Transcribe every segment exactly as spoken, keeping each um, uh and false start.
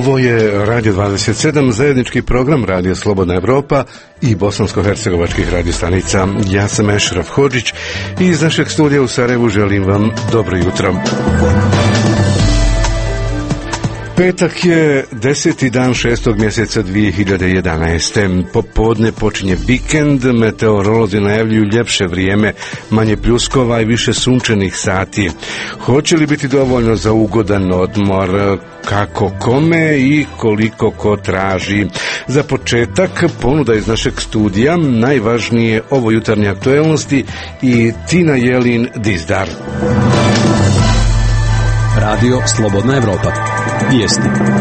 Ovo je Radio dvadeset sedam, zajednički program Radio Slobodna Evropa i bosansko-hercegovačkih radiostanica. Ja sam Ešraf Hodžić i iz našeg studija u Sarajevu želim vam dobro jutro. Petak je deseti dan šestog mjeseca dvije hiljade jedanaeste. Popodne počinje vikend, meteorolozi najavljuju ljepše vrijeme, manje pljuskova i više sunčanih sati. Hoće li biti dovoljno za ugodan odmor? Kako kome i koliko ko traži? Za početak ponuda iz našeg studija, najvažnije ovo jutarnje aktuelnosti i Tina Jelin Dizdar. Radio Slobodna Evropa. Vijesti.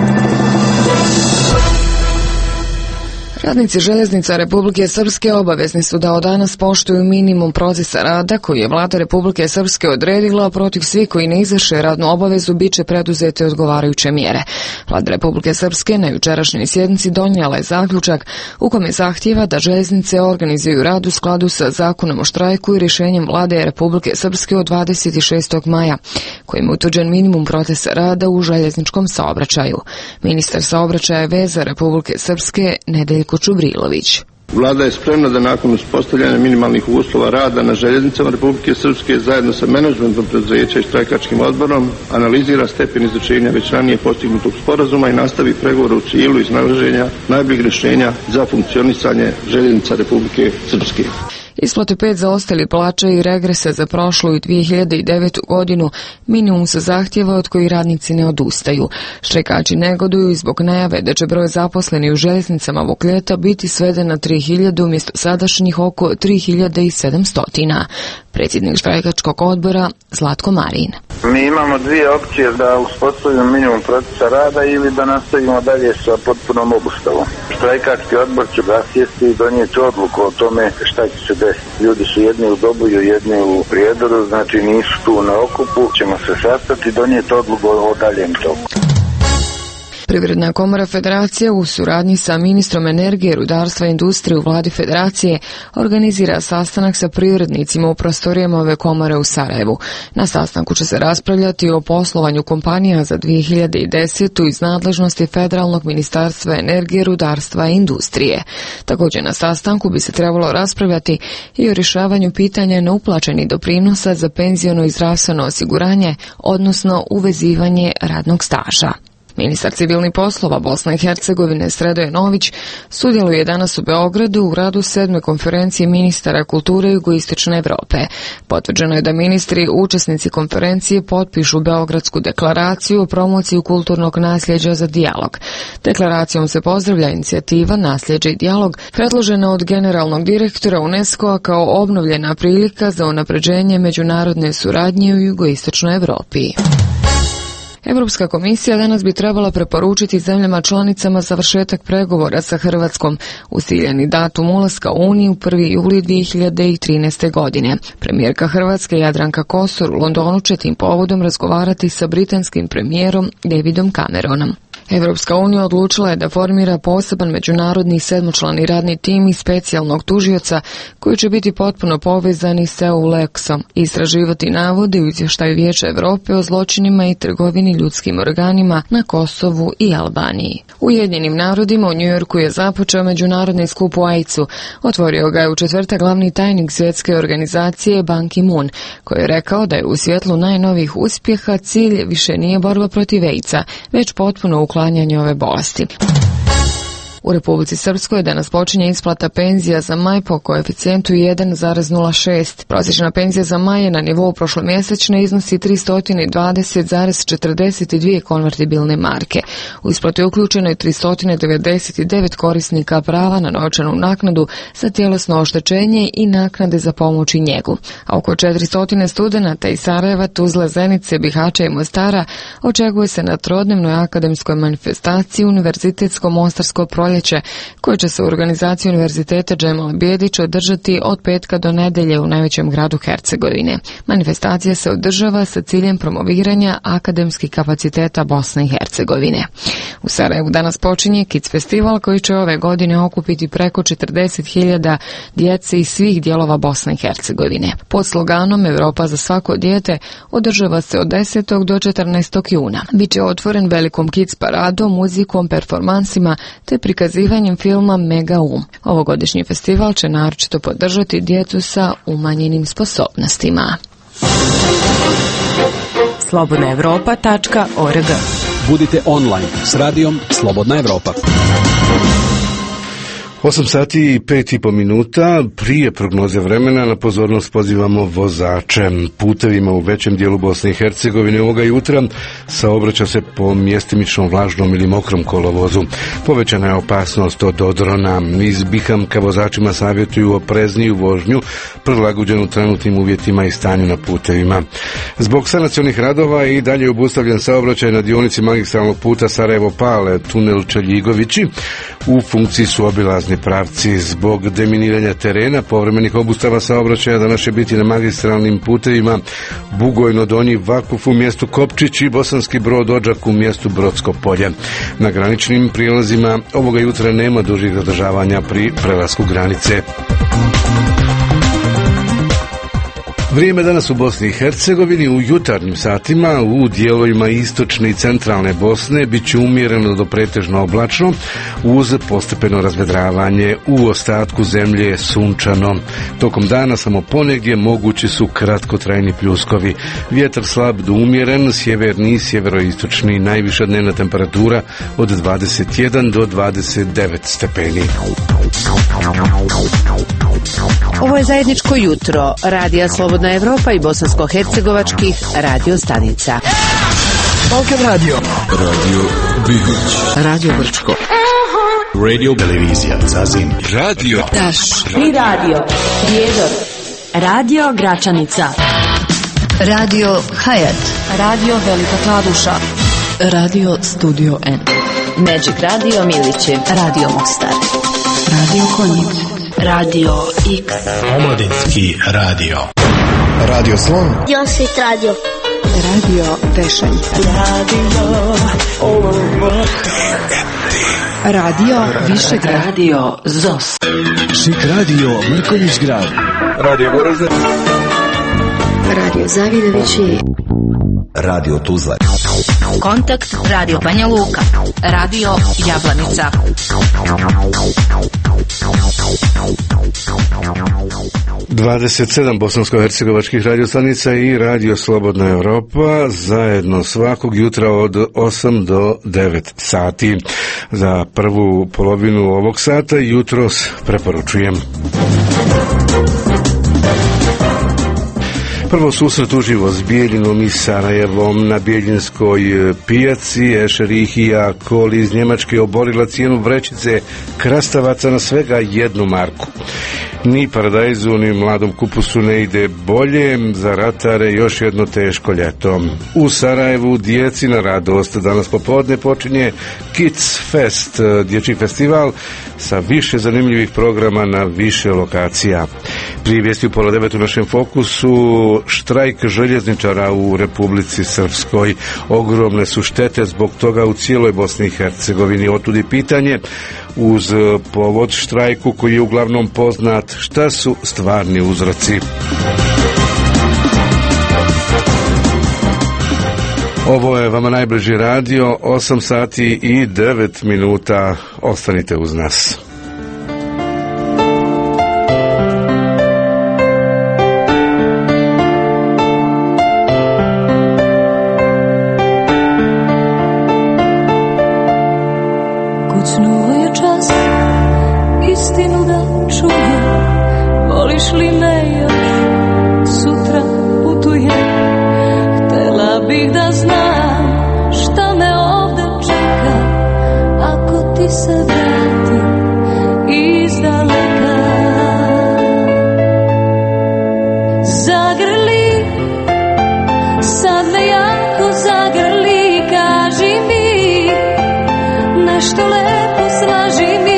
Radnici željeznica Republike Srpske obavezni su da od danas poštuju minimum procesa rada koji je vlada Republike Srpske odredila, protiv svih koji ne izvrše radnu obavezu bit će preduzete odgovarajuće mjere. Vlada Republike Srpske na jučerašnjoj sjednici donijela je zaključak u kome zahtijeva da željeznice organizuju rad u skladu sa zakonom o štrajku i rješenjem vlade Republike Srpske od dvadeset šestog maja, kojim je utvrđen minimum procesa rada u željezničkom saobraćaju. Ministar saobraćaja i veza Republike Srpske Nedeljko Čubrilović. Vlada je spremna da nakon uspostavljanja minimalnih uslova rada na željeznicama Republike Srpske zajedno sa menadžmentom preduzeća i štrajkačkim odborom analizira stepen izvršenja već ranije postignutog sporazuma i nastavi pregovore u cilju iznalaženja najboljih rješenja za funkcionisanje željeznica Republike Srpske. Isplate pet zaostalih plaća i regresa za prošlu i dvije hiljade devetu godinu minimum se zahtjeva od koji radnici ne odustaju. Štrajkači negoduju i zbog najave da će broj zaposlenih u željeznicama ovog ljeta biti sveden na tri hiljade umjesto sadašnjih oko tri hiljade sedamsto. Predsjednik štrajkačkog odbora Zlatko Marin. Mi imamo dvije opcije, da uspostavimo minimum procesa rada ili da nastavimo dalje sa potpunom obustavom. Štrajkački odbor će zasjesti i donijeti odluku o tome šta će se desiti. Ljudi su jedni u Dobuju, jedni u Prijedoru, znači nisu tu na okupu. Ćemo se sastati i donijeti odluku o daljem toku. Privredna komora Federacije u suradnji sa ministrom energije, rudarstva i industrije u vladi Federacije organizira sastanak sa privrednicima u prostorijama ove komore u Sarajevu. Na sastanku će se raspravljati o poslovanju kompanija za dvije hiljade desetu iz nadležnosti Federalnog ministarstva energije, rudarstva i industrije. Također na sastanku bi se trebalo raspravljati i o rješavanju pitanja neuplaćenih doprinosa za penziono i zdravstveno osiguranje, odnosno uvezivanje radnog staža. Ministar civilnih poslova Bosne i Hercegovine Sredoje Nović sudjeluje danas u Beogradu u radu sedme konferencije ministara kulture Jugoistočne Evrope. Potvrđeno je da ministri učesnici konferencije potpišu Beogradsku deklaraciju o promociji kulturnog nasljeđa za dijalog. Deklaracijom se pozdravlja inicijativa Nasljeđe i dijalog predložena od generalnog direktora UNESCO-a kao obnovljena prilika za unapređenje međunarodne suradnje u Jugoistočnoj Evropi. Europska komisija danas bi trebala preporučiti zemljama članicama završetak pregovora sa Hrvatskom uz ciljani datum ulaska u Uniju prvi juli dvije hiljade trinaeste. godine. Premijerka Hrvatske Jadranka Kosor u Londonu će tim povodom razgovarati sa britanskim premijerom Davidom Cameronom. Europska unija odlučila je da formira poseban međunarodni sedmočlani radni tim i specijalnog tužioca koji će biti potpuno povezani sa EULEX-om i istraživati navode u izvještaju Vijeća Europe o zločinima i trgovini ljudskim organima na Kosovu i Albaniji. U Ujedinjenim narodima u Njujorku je započeo međunarodni skup u AIDS-u. Otvorio ga je u četvrtak glavni tajnik svjetske organizacije Ban Ki-moon, koji je rekao da je u svjetlu najnovijih uspjeha cilj više nije borba protiv AIDS-a, već potpuno uklanjanje ove bolesti. U Republici Srpskoj danas počinje isplata penzija za maj po koeficijentu jedan zarez nula šest. Prosječna penzija za maj je na nivou prošlomjesečne iznosi tristo dvadeset zarez četrdeset dvije konvertibilne marke. U isplatu je uključeno i tristo devedeset devet korisnika prava na novčanu naknadu za tjelesno oštećenje i naknade za pomoć i njegu. A oko četiristo studenata iz Sarajeva, Tuzle, Zenice, Bihaća i Mostara očekuje se na trodnevnoj akademskoj manifestaciji Univerzitetsko mostarsko proljeće proljeće, koje će se u organizaciji Univerziteta Džemala Bijedića održati od petka do nedelje u najvećem gradu Hercegovine. Manifestacija se održava sa ciljem promoviranja akademskih kapaciteta Bosne i Hercegovine. U Sarajevu danas počinje Kids Festival koji će ove godine okupiti preko četrdeset hiljada djece iz svih dijelova Bosne i Hercegovine. Pod sloganom Europa za svako dijete održava se od desetog do četrnaestog juna. Biće otvoren velikom kids paradom, muzikom, performansima te prikazivanjem filma Mega Um. Ovogodišnji festival će naročito podržati djecu sa umanjenim sposobnostima. slobodna europa tačka org. Budite online s radijom Slobodna Evropa. osam sati i pet i po minuta. Prije prognoze vremena na pozornost pozivamo vozače. Putevima u većem dijelu Bosne i Hercegovine ovoga jutra saobraća se po mjestimičnom vlažnom ili mokrom kolovozu. Povećana je opasnost od odrona. Iz Bihamka vozačima savjetuju oprezniju vožnju, prilagođenu trenutnim uvjetima i stanju na putevima. Zbog sanacionih radova i dalje je obustavljen saobraćaj na dionici magistralnog puta Sarajevo-Pale, tunel Čeljigovići. U funkciji su obilazni pravci. Zbog deminiranja terena, povremenih obustava saobraćaja danas će biti na magistralnim putevima Bugojno Donji Vakuf u mjestu Kopčić i Bosanski Brod Odžak u mjestu Brodsko polje. Na graničnim prijelazima ovoga jutra nema dužih zadržavanja pri prelasku granice. Vrijeme danas u Bosni i Hercegovini u jutarnjim satima u dijelovima istočne i centralne Bosne bit će umjereno do pretežno oblačno uz postepeno razvedravanje. U ostatku zemlje je sunčano. Tokom dana samo ponegdje mogući su kratkotrajni pljuskovi. Vjetar slab do umjeren, sjeverni i sjeveroistočni, najviša dnevna temperatura od dvadeset jedan do dvadeset devet stepeni. Ovo je zajedničko jutro Radija Slobodna Evropa i bosansko-hercegovačkih radio stanica. Balkan Radio, Radio Bihoć, Radio Brčko, Radio Televizija Zazim, Radio Taš, I radio Prijedor, Radio Gračanica, Radio Hayat, Radio Velika Kladuša, Radio Studio N, Magic Radio Milići, Radio Mostar, Radio Konjic, Radio X, Omladinski radio. Radio Slon, Josit radio. Radio Vešalica, Radio Višegrad, Radio Zos, Šik radio Mrkonjić grad. Radio Goražde, Radio Zavidovići, Radio Tuzla, Kontakt Radio Banja Luka, Radio Jablanica, dvadeset sedam bosansko-hercegovačkih radiostanica i Radio Slobodna Evropa zajedno svakog jutra od osam do devet sati. Za prvu polovinu ovog sata jutros preporučujem. Prvo susret uživo s Bijeljinom i Sarajevom. Na Bijeljinskoj pijaci Ešerihija Koli iz Njemačke oborila cijenu vrećice krastavaca na svega jednu marku. Ni paradajzu, ni mladom kupusu ne ide bolje, za ratare još jedno teško ljeto. U Sarajevu djeci na radost. Danas popodne počinje Kids Fest, dječji festival sa više zanimljivih programa na više lokacija. Prije vijesti u pola devet u našem fokusu, štrajk željezničara u Republici Srpskoj. Ogromne su štete zbog toga u cijeloj Bosni i Hercegovini. Otud i pitanje, uz povod štrajku koji je uglavnom poznat, šta su stvarni uzroci? Ovo je vama najbliži radio, osam sati i devet minuta. Ostanite uz nas. Kucnuo je čas, istinu da čujem, voliš li me još, sutra putujem, htela bih da znam šta me ovde čeka, ako ti se vratim izdaleka. Zagrli, sad me jako zagrli, kaži mi nešto lepo, slaži mi.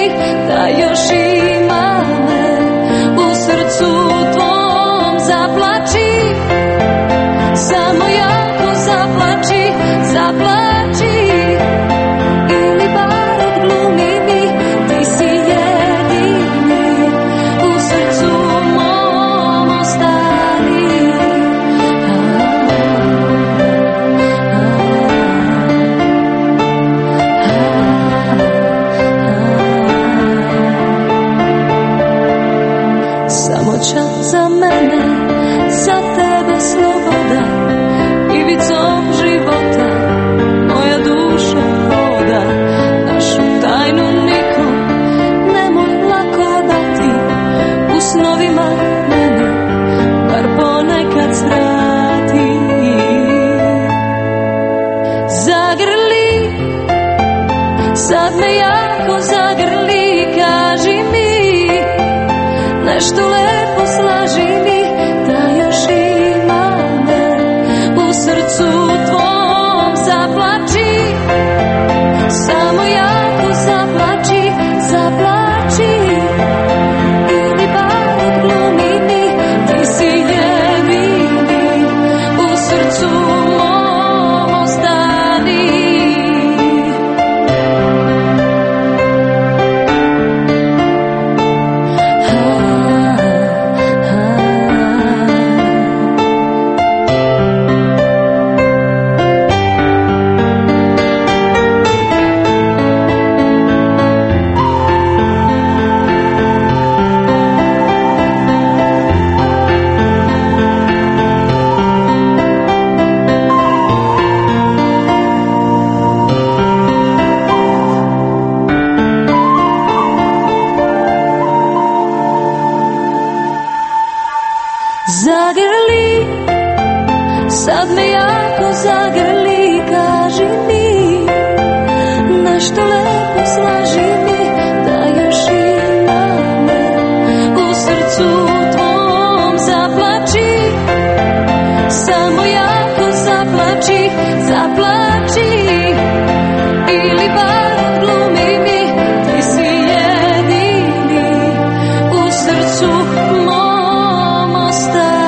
za mene, za tebe sloboda, ivicom života moja duša hoda. Našu tajnu nikom nemoj lako dati, u snovima mene bar ponekad svrati. Zagrli, sad me jako zagrli, kaži mi nešto lepo, slaži mi da još ima me u srcu tvom. Zaplači, samo jako zaplači, zaplači, ili bar odglumi mi, ti si jedini u srcu mom, ostani. Zagrli, sad me jako zagrli, kaži mi nešto lepo, slaži mi da još ima me u srcu tvom. Zaplači, samo jako zaplači, zaplači, ili bar odglumi mi, ti si jedini u srcu mom, ostani.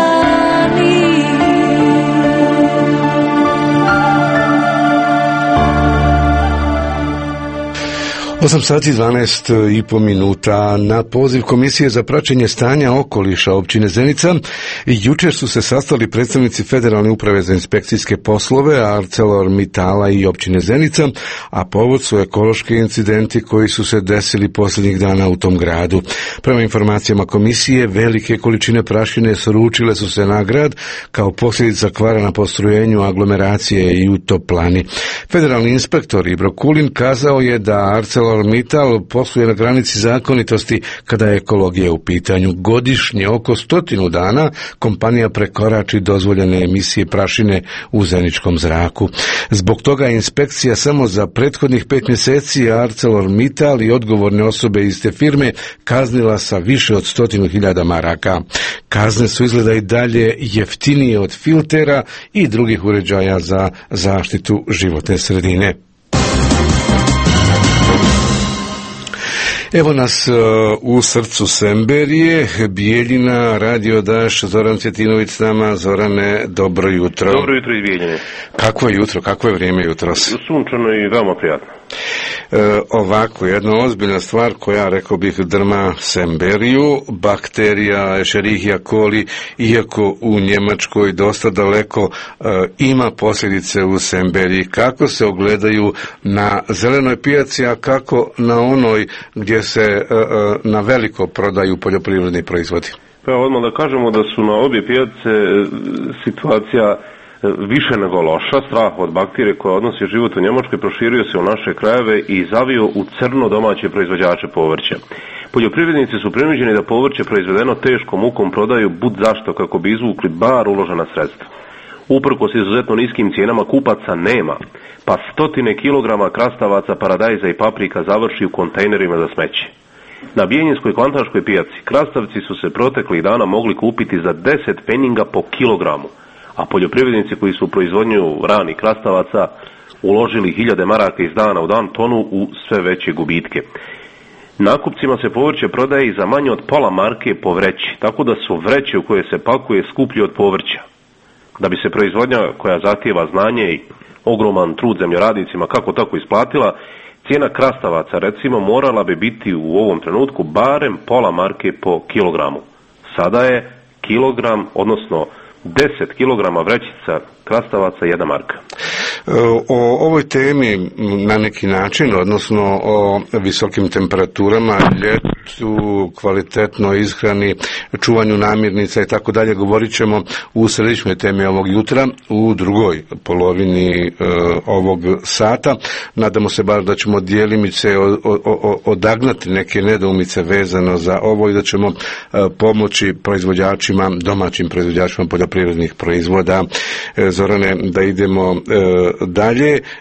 osam sati dvanaest i po minuta. Na poziv Komisije za praćenje stanja okoliša općine Zenica jučer su se sastali predstavnici Federalne uprave za inspekcijske poslove, ArcelorMittala i općine Zenica, a povod su ekološki incidenti koji su se desili posljednjih dana u tom gradu. Prema informacijama komisije, velike količine prašine sručile su se na grad kao posljedica kvara na postrojenju aglomeracije i u toplani. Federalni inspektor Ibro Kulin kazao je da ArcelorMittal posluje na granici zakonitosti kada je ekologija u pitanju. Godišnje oko stotinu dana kompanija prekorači dozvoljene emisije prašine u zeničkom zraku. Zbog toga je inspekcija samo za prethodnih pet mjeseci ArcelorMittal i odgovorne osobe iz te firme kaznila sa više od stotinu hiljada maraka. Kazne su izgleda i dalje jeftinije od filtera i drugih uređaja za zaštitu životne sredine. Evo nas uh, u srcu Semberije, Bijeljina, Radio Daš, Zoran Cvjetinović s nama. Zorane, dobro jutro. Dobro jutro iz Bijeljine. Kakvo je jutro, kakvo je vrijeme jutros? Sunčano i veoma prijatno. E, ovako, jedna ozbiljna stvar koja, rekao bih, drma Semberiju, bakterija Escherichia coli, iako u Njemačkoj dosta daleko, e, ima posljedice u Semberiji. Kako se ogledaju na zelenoj pijaci, a kako na onoj gdje se e, na veliko prodaju poljoprivredni proizvodi? Pa odmah da kažemo da su na obje pijace situacija više nego loša. Strah od bakterije koja odnosi život u Njemačkoj proširio se u naše krajeve i zavio u crno domaće proizvođače povrća. Poljoprivrednici su prinuđeni da povrće proizvedeno teškom mukom prodaju bud zašto kako bi izvukli bar uložena sredstva. Uprkos izuzetno niskim cijenama kupaca nema, pa stotine kilograma krastavaca, paradajza i paprika završi u kontejnerima za smeće. Na Bijeljinskoj kvantaškoj pijaci krastavci su se proteklih dana mogli kupiti za deset peninga po kilogramu, a poljoprivrednici koji su u proizvodnju ranih krastavaca uložili hiljade maraka iz dana u dan tonu u sve veće gubitke. Nakupcima se povrće prodaje i za manje od pola marke po vreći, tako da su vreće u koje se pakuje skuplje od povrća. Da bi se proizvodnja koja zahtijeva znanje i ogroman trud zemljoradnicima kako tako isplatila, cijena krastavaca recimo morala bi biti u ovom trenutku barem pola marke po kilogramu. Sada je kilogram, odnosno deset kilograma vrećica krastavaca jedna marka. O ovoj temi na neki način, odnosno o visokim temperaturama, ljetu sportu, kvalitetnoj ishrani, čuvanju namirnica i tako dalje govorit ćemo u središnjoj temi ovog jutra, u drugoj polovini e, ovog sata. Nadamo se bar da ćemo djelimice o, o, o, odagnati neke nedoumice vezano za ovo i da ćemo e, pomoći proizvođačima, domaćim proizvođačima poljoprivrednih proizvoda. E, Zorane, da idemo e, dalje. E,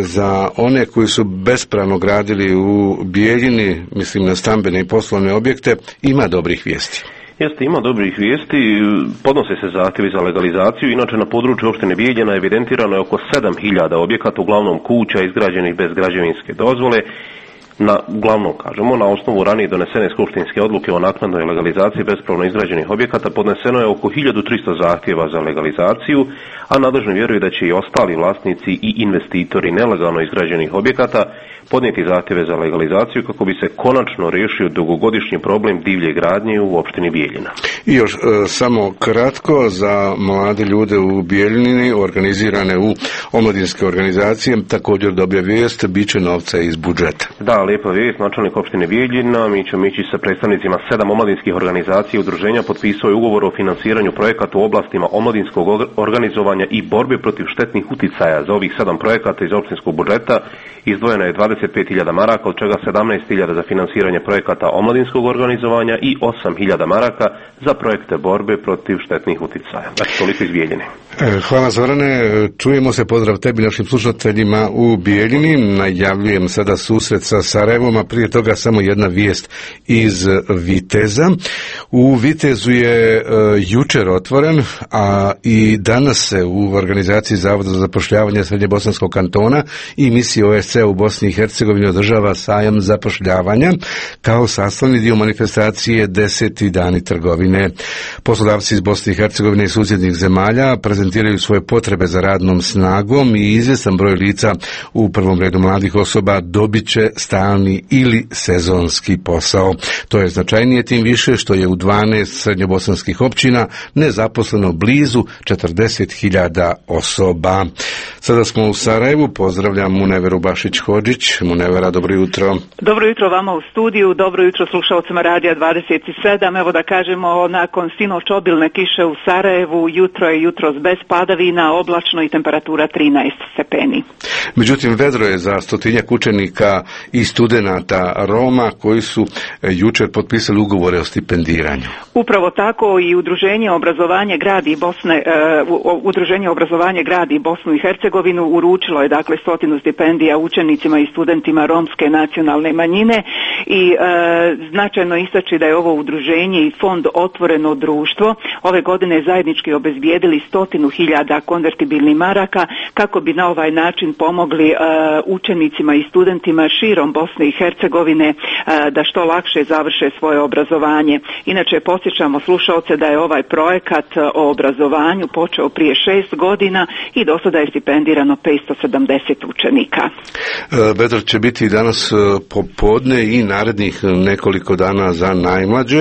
za one koji su bespravno gradili u Bijeljini, mislim na stambene i poslovne objekte, ima dobrih vijesti. Jeste, ima dobrih vijesti, podnose se zahtjevi za legalizaciju, inače na području opštine Bijeljina evidentirano je oko sedam hiljada objekata, uglavnom kuća izgrađenih bez građevinske dozvole. Na, uglavnom, kažemo, na osnovu ranije donesene skupštinske odluke o naknadnoj legalizaciji bespravno izgrađenih objekata podneseno je oko hiljadu tristo zahtjeva za legalizaciju, a nadležni vjeruju da će i ostali vlasnici i investitori nelegalno izgrađenih objekata podnijeti zahtjeve za legalizaciju kako bi se konačno riješio dugogodišnji problem divlje gradnje u opštini Bijeljina. I još e, samo kratko, za mlade ljude u Bijeljini organizirane u omladinske organizacije također dobija vijest, bit će novca iz budžeta. Da, lijepa vijest, načelnik opštine Bijeljina, mi ćemo ići sa predstavnicima sedam omladinskih organizacija i udruženja, potpisao je ugovor o financiranju projekata u oblastima omladinskog organizovanja i borbe protiv štetnih uticaja. Za ovih sedam projekata iz opštinskog budžeta izdvojeno je dvadeset pet hiljada maraka, od čega sedamnaest hiljada za financiranje projekata omladinskog organizovanja i osam hiljada maraka za projekte borbe protiv štetnih uticaja. Dakle, toliko iz Bijeljine. Hvala Zorane, čujemo se, pozdrav tebi, našim slušateljima u Bijeljini. Najavljujem sada susret sa Sarajevom, a prije toga samo jedna vijest iz Viteza. U Vitezu je uh, jučer otvoren, a i danas se u organizaciji Zavoda za zapošljavanje Srednjebosanskog kantona i misije O S C u Bosni i Hercegovini održava sajam zapošljavanja kao sastavni dio manifestacije deseti dani trgovine. Poslodavci iz Bosne i Hercegovine i susjednih zemalja prezentiraju svoje potrebe za radnom snagom i izvjestan broj lica, u prvom redu mladih osoba, dobit će stalni ili sezonski posao. To je značajnije tim više što je u dvanaest srednjobosanskih općina nezaposleno blizu četrdeset hiljada osoba. Sada smo u Sarajevu, pozdravljam Muneveru Bašić-Hodžić. Munevera, dobro jutro. Dobro jutro vama u studiju, dobro jutro slušalcima Radija dvadeset sedam. Evo da kažemo, nakon sinoć obilne kiše u Sarajevu, jutro je jutros bez padavina, oblačno i temperatura trinaest stepeni. Međutim, vedro je za stotinjak učenika i studenata Roma koji su jučer potpisali ugovore o stipendiranju. Upravo tako, i Udruženje obrazovanje gradi Bosne, uh, Udruženje obrazovanje gradi Bosnu i Hercegovinu uručilo je dakle stotinu stipendija učenicima i studentima romske nacionalne manjine i uh, značajno istači da je ovo udruženje i fond Otvoreno društvo ove godine zajednički obezbijedili stotinu hiljada konvertibilnih maraka kako bi na ovaj način pomogli uh, učenicima i studentima širom Bosne i Hercegovine uh, da što lakše završe svoje obrazovanje. Inače, podsjećamo slušalce da je ovaj projekat o obrazovanju počeo prije šest godina i do sada je stipendirano petsto sedamdeset učenika. Vedro će biti danas popodne i narednih nekoliko dana za najmlađe.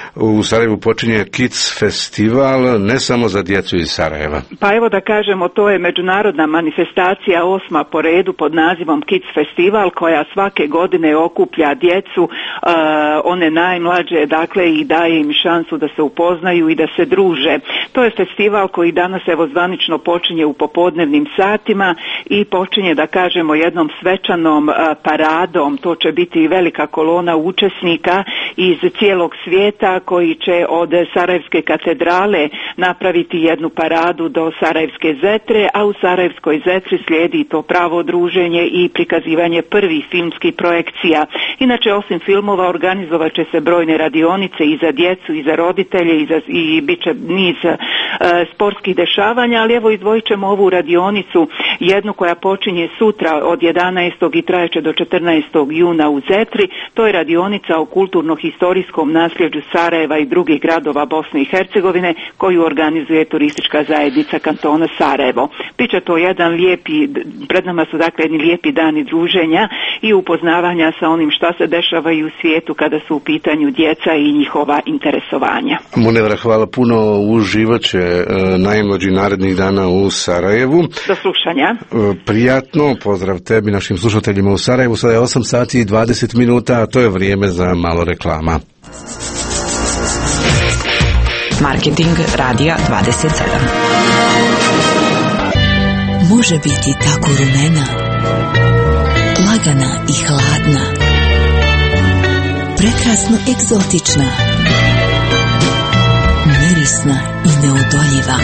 U Sarajevu počinje Kids festival, ne samo za djecu iz Sarajeva. Pa evo da kažemo, to je međunarodna manifestacija, osma po redu pod nazivom Kids festival, koja svake godine okuplja djecu, uh, one najmlađe, dakle, i daje im šansu da se upoznaju i da se druže. To je festival koji danas evo zvanično počinje u popodnevnim satima i počinje, da kažemo, jednom svečanom uh, paradom. To će biti velika kolona učesnika iz cijelog svijeta koji će od Sarajevske katedrale napraviti jednu paradu do Sarajevske zetre, a u Sarajevskoj zetri slijedi to pravo druženje i prikazivanje prvih filmskih projekcija. Inače, osim filmova, organizovat će se brojne radionice i za djecu i za roditelje i, za, i bit će niz e, sportskih dešavanja, ali evo izdvojit ćemo ovu radionicu, jednu koja počinje sutra od jedanaestog i trajeće do četrnaestog juna u Zetri. To je radionica o kulturno-historijskom nasljeđu Sarajeva i drugih gradova Bosne i Hercegovine koju organizuje turistička zajednica kantona Sarajevo. Biće to jedan lijepi, pred nama su dakle jedni lijepi dani druženja i upozna upoznavanja sa onim šta se dešava i u svijetu kada su u pitanju djeca i njihova interesovanja. Munevra, hvala puno, uživat će e, najmlađi narednih dana u Sarajevu. Do slušanja. E, prijatno, pozdrav tebi, našim slušateljima u Sarajevu. Sada je osam sati i dvadeset minuta, a to je vrijeme za malo reklama. Marketing Radija dvadeset sedam. Može biti tako rumena, lagana i hladna, prekrasno egzotična, mirisna i neodoljiva.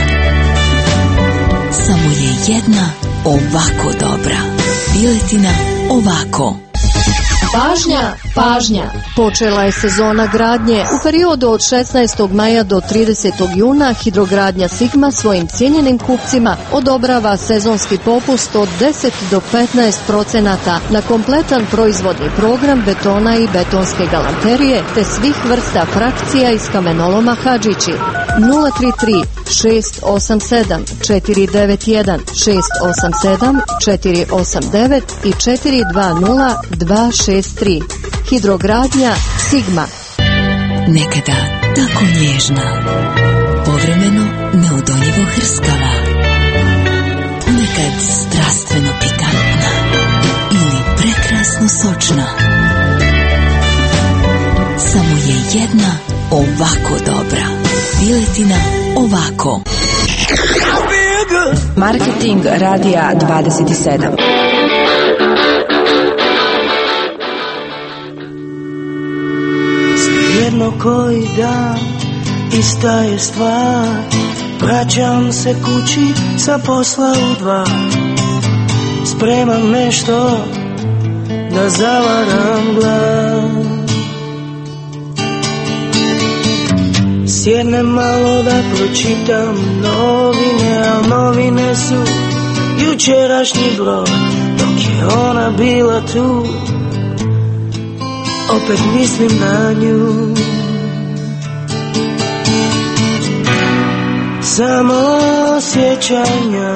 Samo je jedna ovako dobra. Piletina ovako. Pažnja, pažnja! Počela je sezona gradnje. U periodu od šesnaestog maja do tridesetog juna Hidrogradnja Sigma svojim cijenjenim kupcima odobrava sezonski popust od deset do petnaest procenata na kompletan proizvodni program betona i betonske galanterije te svih vrsta frakcija iz kamenoloma Hadžići. nula tri tri šest osam sedam četiri devet jedan šest osam sedam četiri osam devet i četiri dva nula dva šest tri. Hidrogradnja Sigma. Nekada tako nježna, povremeno neodoljivo hrskava, ponekad strastveno pikantna ili prekrasno sočna. Samo je jedna ovako dobra. Piletina ovako. Marketing Radija dvadeset sedam. Jedno koji dan ista je stvar. Vraćam se kući sa posla u dva. Spremam nešto da zavaram glas. Sjednem malo da pročitam novine, a novine su jučerašnji broj. Dok je ona bila tu, opet mislim na nju. Samo sjećanja,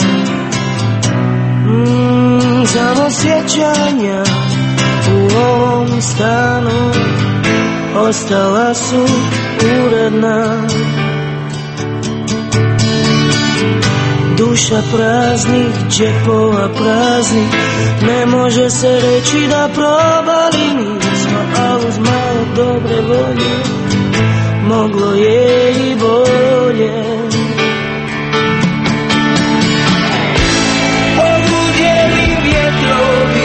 mm, samo sjećanja u ovom stanu ostala su uredna. Duša praznih, džepova praznih, ne može se reći da probali nismo, a uz malo dobre volje moglo je i bolje. Poludjeli vjetrovi,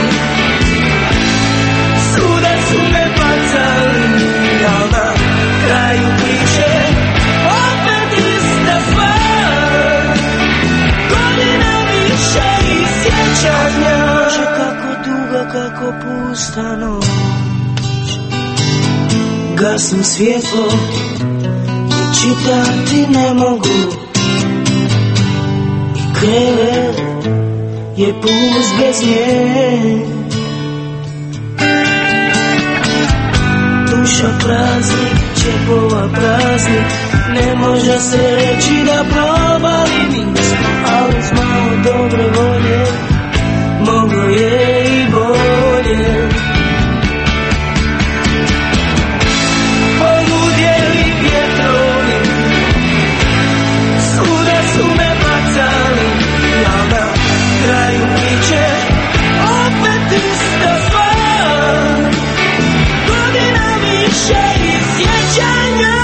svuda su me bacali, al na kraju priče opet ista stvar. Godina više i sjećanja, može kako duga, kako pusta noć. Gasim svjetlo i čitati ne mogu, i krevet je pust bez nje. Duša praznik, džepova praznik, ne može se reći da probali nismo, ali uz malo dobre volje moglo je i bolje. Poludjeli vjetrovi, svuda su me bacali, a na kraju priče opet ista stvar. Godina više i sjećanja.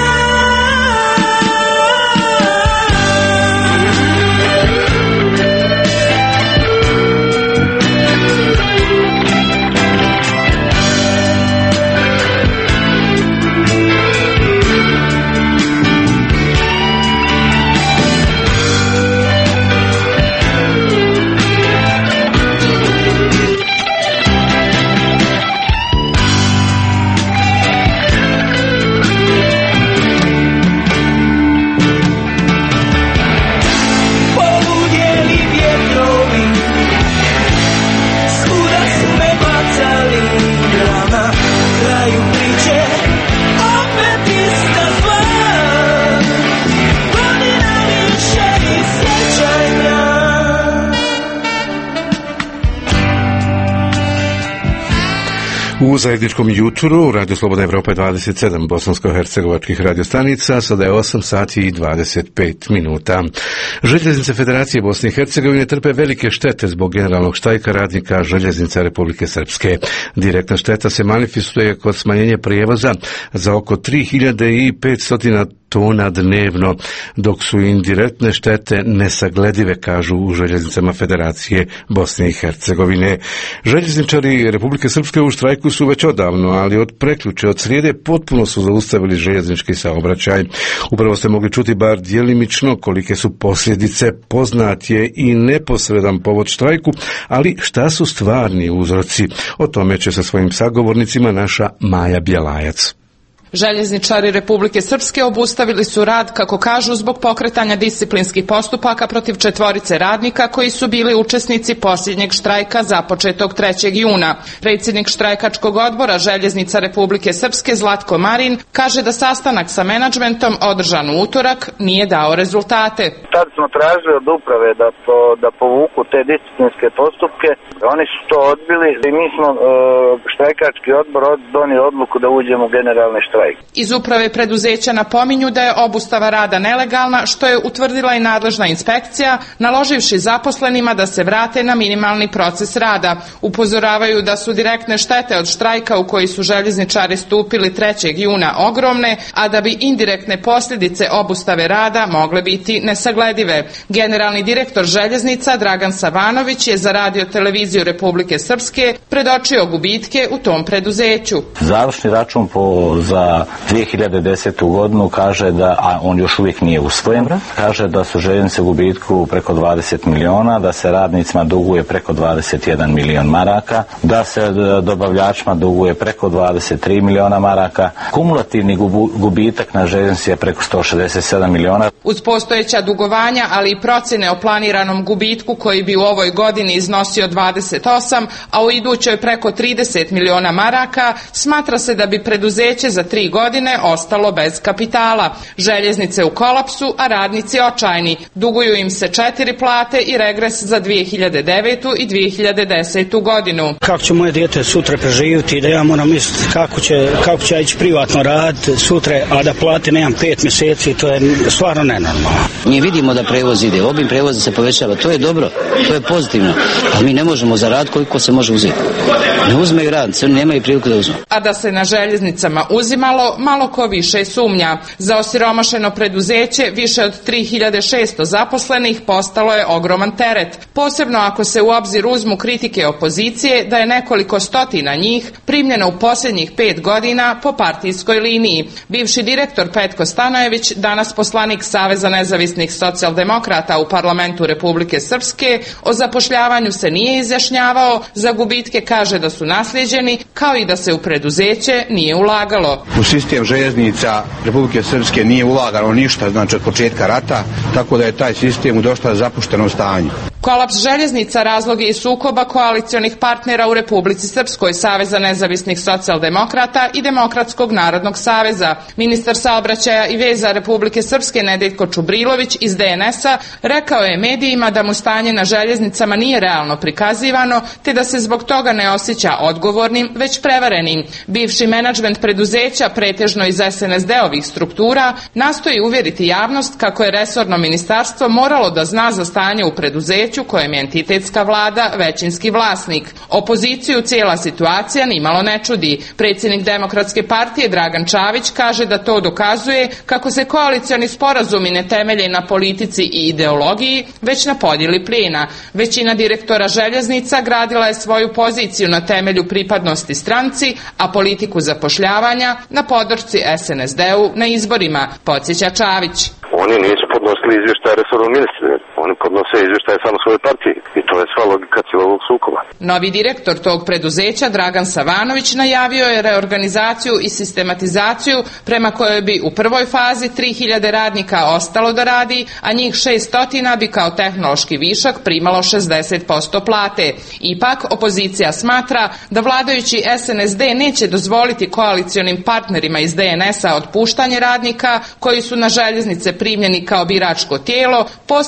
U zajedničkom jutru Radio Slobodna Evropa dvadeset sedam bosansko-hercegovačkih radiostanica, sada je osam sati i dvadeset pet minuta. Željeznice Federacije Bosne i Hercegovine trpe velike štete zbog generalnog štrajka radnika Željeznica Republike Srpske. Direktna šteta se manifestuje kod smanjenja prijevoza za oko tri hiljade petsto tona dnevno, dok su indirektne štete nesagledive, kažu u Željeznicama Federacije Bosne i Hercegovine. Željezničari Republike Srpske u štrajku su već odavno, ali od prekjuče, od srijede, potpuno su zaustavili željeznički saobraćaj. Upravo ste mogli čuti bar djelimično kolike su posljedice, poznat je i neposredan povod štrajku, ali šta su stvarni uzroci? O tome će sa svojim sagovornicima naša Maja Bjelajac. Željezničari Republike Srpske obustavili su rad, kako kažu, zbog pokretanja disciplinskih postupaka protiv četvorice radnika koji su bili učesnici posljednjeg štrajka započetog trećeg juna. Predsjednik štrajkačkog odbora Željeznica Republike Srpske Zlatko Marin kaže da sastanak sa menadžmentom održan u utorak nije dao rezultate. Tad smo tražili od uprave da, to, da povuku te disciplinske postupke, oni su to odbili i mi smo e, štrajkački odbor donio odluku da uđemo u generalni štrajk. Iz uprave preduzeća napominju da je obustava rada nelegalna, što je utvrdila i nadležna inspekcija, naloživši zaposlenima da se vrate na minimalni proces rada. Upozoravaju da su direktne štete od štrajka u koji su željezničari stupili trećeg juna ogromne, a da bi indirektne posljedice obustave rada mogle biti nesagledive. Generalni direktor željeznica Dragan Savanović je za radio televiziju Republike Srpske predočio gubitke u tom preduzeću. Završni račun po, za dvije hiljade desetu godinu kaže da, a on još uvijek nije usvojen, kaže da su željeznice u gubitku preko dvadeset miliona, da se radnicima duguje preko dvadeset jedan milion maraka, da se dobavljačima duguje preko dvadeset tri miliona maraka. Kumulativni gubitak na željeznici je preko sto šezdeset sedam miliona. Uz postojeća dugovanja, ali i procjene o planiranom gubitku koji bi u ovoj godini iznosio dvadeset osam, a u idućoj preko trideset miliona maraka, smatra se da bi preduzeće za tri godine ostalo bez kapitala. Željeznice u kolapsu, a radnici očajni. Duguju im se četiri plate i regres za dvije hiljade devetu i dvije hiljade desetu godinu. Kako će moje dijete sutra preživjeti, da ja moram misliti kako će, kako će ići privatno rad sutra, a da plate nemam pet mjeseci, to je stvarno nenormalno. Mi vidimo da prevoz ide, obim prevoza se povećava, to je dobro, to je pozitivno, ali mi ne možemo zaraditi koliko se može uzeti. Ne uzmeju radnici, oni nemaju priliku da uzme. A da se na željeznicama uzimalo, malo ko više sumnja. Za osiromašeno preduzeće više od tri hiljade šesto zaposlenih postalo je ogroman teret. Posebno ako se u obzir uzmu kritike opozicije da je nekoliko stotina njih primljeno u posljednjih pet godina po partijskoj liniji. Bivši direktor Petko Stanojević, danas poslanik Saveza nezavisnih socijaldemokrata u parlamentu Republike Srpske, o zapošljavanju se nije izjašnjavao, za gubitke kaže da su naslijeđeni, kao i da se u preduzeće nije ulagalo. U sistem željeznica Republike Srpske nije ulagano ništa, znači od početka rata, tako da je taj sistem u dosta zapuštenom stanju. Kolaps željeznica razlog je i sukoba koalicionih partnera u Republici Srpskoj, Saveza nezavisnih socijaldemokrata i Demokratskog narodnog saveza. Ministar saobraćaja i veza Republike Srpske Nedeljko Čubrilović iz D N S-a rekao je medijima da mu stanje na željeznicama nije realno prikazivano, te da se zbog toga ne osjeća odgovornim, već prevarenim. Bivši menadžment preduzeća, pretežno iz S N S D-ovih struktura, nastoji uvjeriti javnost kako je resorno ministarstvo moralo da zna za stanje u preduzeću kojem je entitetska vlada većinski vlasnik. Opoziciju cijela situacija nimalo ne čudi. Predsjednik Demokratske partije Dragan Čavić kaže da to dokazuje kako se koalicioni sporazumi ne temelje na politici i ideologiji, već na podjeli plijena. Većina direktora željeznica gradila je svoju poziciju na temelju pripadnosti stranci, a politiku zapošljavanja na podršci S N S D-u na izborima, podsjeća Čavić. Oni nisu podnosili izvještaje resornom ministru, oni podnose izvještaje samo svoje partije i to je sva logika cijelog sukoba. Novi direktor tog preduzeća Dragan Savanović najavio je reorganizaciju i sistematizaciju prema kojoj bi u prvoj fazi tri hiljade radnika ostalo da radi, a njih šesto bi kao tehnološki višak primalo šezdeset posto plate. Ipak, opozicija smatra da vladajući S N S D neće dozvoliti koalicionim partnerima iz D N S-a otpuštanje radnika koji su na željeznice primljeni kao biračko tijelo, posebno ne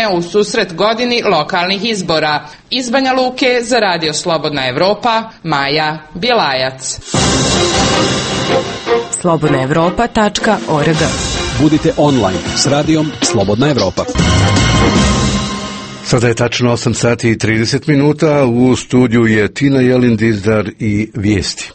u susret godini lokalnih izbora. Iz Banja Luke za Radio Slobodna Evropa, Maja Bjelajac. slobodna evropa tačka org. Budite online s radijom Slobodna Evropa. Sada je tačno osam sati i trideset minuta, u studiju je Tina Jelin Dizdar i vijesti.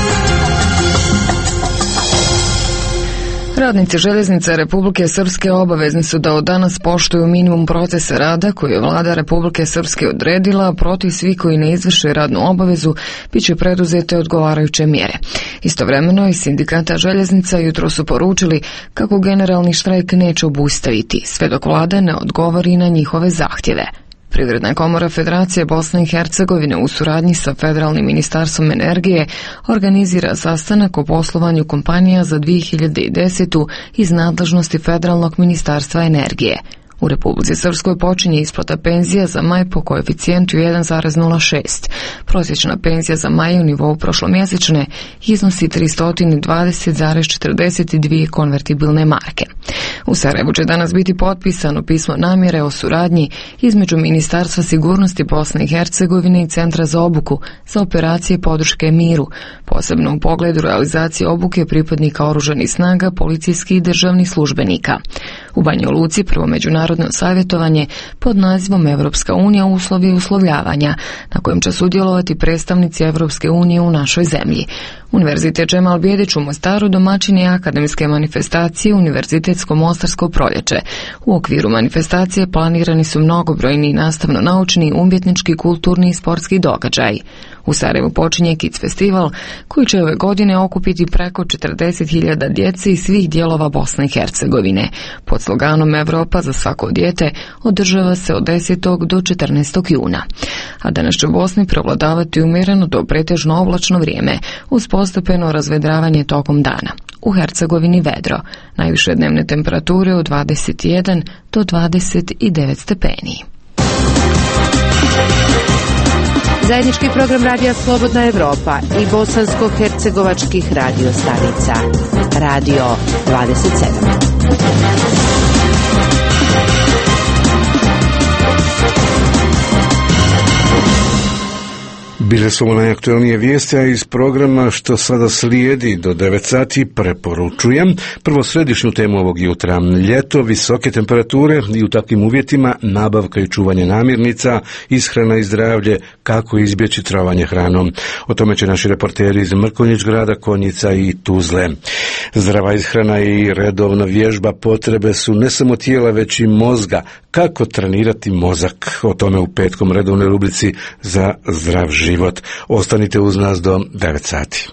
Radnici željeznice Republike Srpske obavezni su da od danas poštuju minimum procesa rada koji je vlada Republike Srpske odredila, protiv svih koji ne izvrše radnu obavezu bit će preduzete odgovarajuće mjere. Istovremeno iz sindikata željeznica jutro su poručili kako generalni štrajk neće obustaviti, sve dok vlada ne odgovori na njihove zahtjeve. Privredna komora Federacije Bosne i Hercegovine u suradnji sa Federalnim ministarstvom energije organizira sastanak o poslovanju kompanija za dvije hiljade desetu iz nadležnosti Federalnog ministarstva energije. U Republici Srpskoj počinje isplata penzija za maj po koeficijentu jedan zarez nula šest. Prosječna penzija za maj u nivou prošlomjesečne iznosi tristo dvadeset zarez četrdeset dvije konvertibilne marke. U Sarajevu će danas biti potpisano pismo namjere o suradnji između Ministarstva sigurnosti Bosne i Hercegovine i Centra za obuku za operacije podrške miru, posebno u pogledu realizacije obuke pripadnika oružanih snaga, policijskih i državnih službenika. U Banja Luci prvo međunarodno savjetovanje pod nazivom Evropska unija uslovi uslovljavanja, na kojem će sudjelovati predstavnici Evropske unije u našoj zemlji. Univerzitet Džemal Bijedić u Mostaru domaćin je akademske manifestacije Univerzitetsko Mostarsko proljeće. U okviru manifestacije planirani su mnogobrojni nastavno-naučni, umjetnički, kulturni i sportski događaji. U Sarajevu počinje Kids festival koji će ove godine okupiti preko četrdeset hiljada djece iz svih dijelova Bosne i Hercegovine. Pod sloganom Evropa za svako dijete održava se od desetog do četrnaestog juna. A danas će u Bosni prevladavati umjereno do pretežno oblačno vrijeme uz postepeno razvedravanje tokom dana. U Hercegovini vedro. Najviše dnevne temperature od dvadeset jedan do dvadeset devet stepeni. Zajednički program Radija Slobodna Evropa i bosansko-hercegovačkih radio stanica. Radio dvadeset sedam. Bile su ovo najaktualnije vijesti, a iz programa što sada slijedi do devet sati preporučujem prvo središnju temu ovog jutra. Ljeto, visoke temperature i u takvim uvjetima nabavka i čuvanje namirnica, ishrana i zdravlje, kako izbjeći trovanje hranom. O tome će naši reporteri iz Mrkonjić grada, Konjica i Tuzle. Zdrava ishrana i redovna vježba potrebe su ne samo tijela, već i mozga. Kako trenirati mozak? O tome u petkom redovnoj rubrici za zdrav život. Ostanite uz nas do devet sati.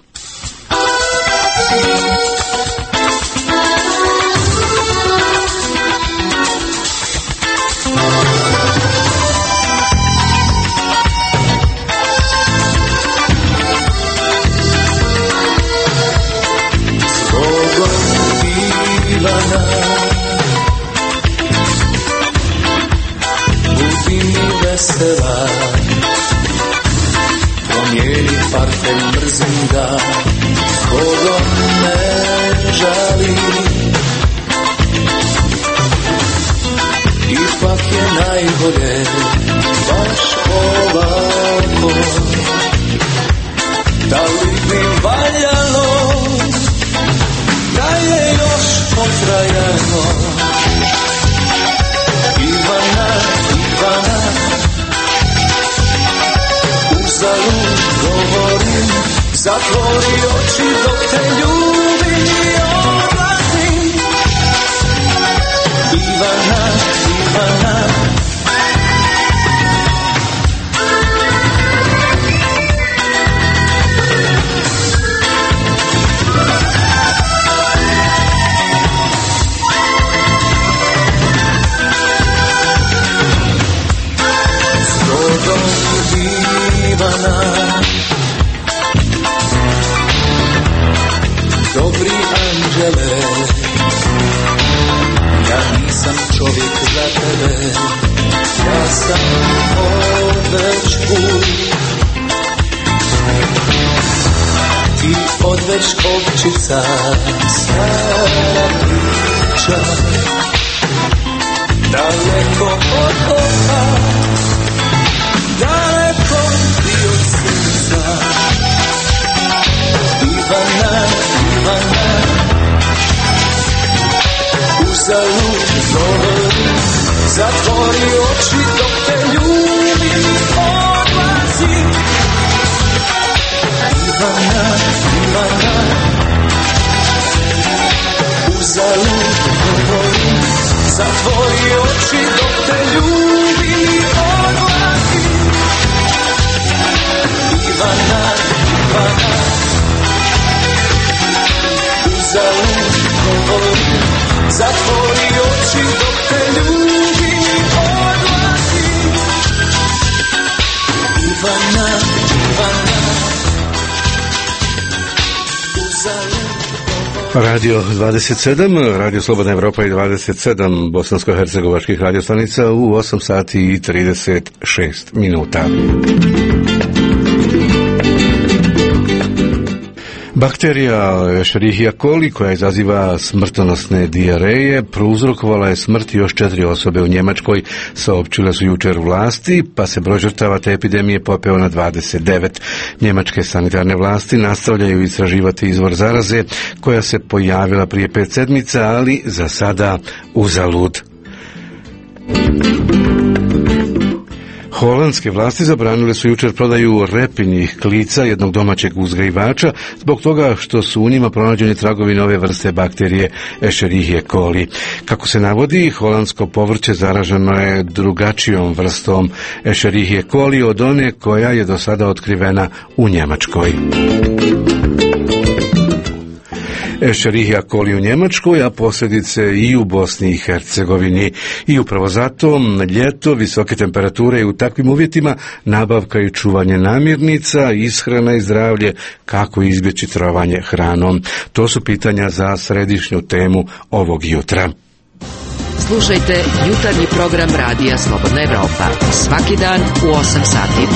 Vesela, promijeni parfem brzim ga, koga ne žali. Ipak je najbolje baš ovako. Da li bi valjalo da je još potrajano? Ivana, Ivana, uzalud govorim, zatvori oči dok te ljubim i odlazim. Ivana, Ivana, Ivana, dobri anđele, ja nisam čovjek za tebe, ja sam odveć put. Ti odveć ovčica, stara priča, daleko od uzalud zovem, zatvori oči dok te ljubim, odlazi. Ivana, Ivana, uzalud govorim, zatvori oči dok te ljubim, odlazi. Ivana, Ivana, uzalud govorim, zatvori oči dok te ljubim, odlazi. Ivana, Ivana, uzalud. Radio dvadeset sedam, Radio Slobodna Evropa i dvadeset sedam bosansko-hercegovačkih radiostanica u osam sati i trideset šest minuta. Bakterija Escherichia coli, koja izaziva smrtonosne dijareje, prouzrokovala je smrt još četiri osobe u Njemačkoj, saopćile su jučer vlasti, pa se broj žrtava te epidemije popeo na dvadeset devet. Njemačke sanitarne vlasti nastavljaju istraživati izvor zaraze, koja se pojavila prije pet sedmica, ali za sada uzalud. Holandske vlasti zabranile su jučer prodaju repinjih klica jednog domaćeg uzgajivača zbog toga što su u njima pronađeni tragovi nove vrste bakterije Escherichia coli. Kako se navodi, holandsko povrće zaraženo je drugačijom vrstom Escherichia coli od one koja je do sada otkrivena u Njemačkoj. Escherichia coli u Njemačkoj, a posljedice i u Bosni i Hercegovini. I upravo zato ljeto, visoke temperature i u takvim uvjetima nabavka i čuvanje namirnica, ishrana i zdravlje, kako izbjeći trovanje hranom. To su pitanja za središnju temu ovog jutra. Slušajte jutarnji program Radija Slobodna Evropa svaki dan u osam sati.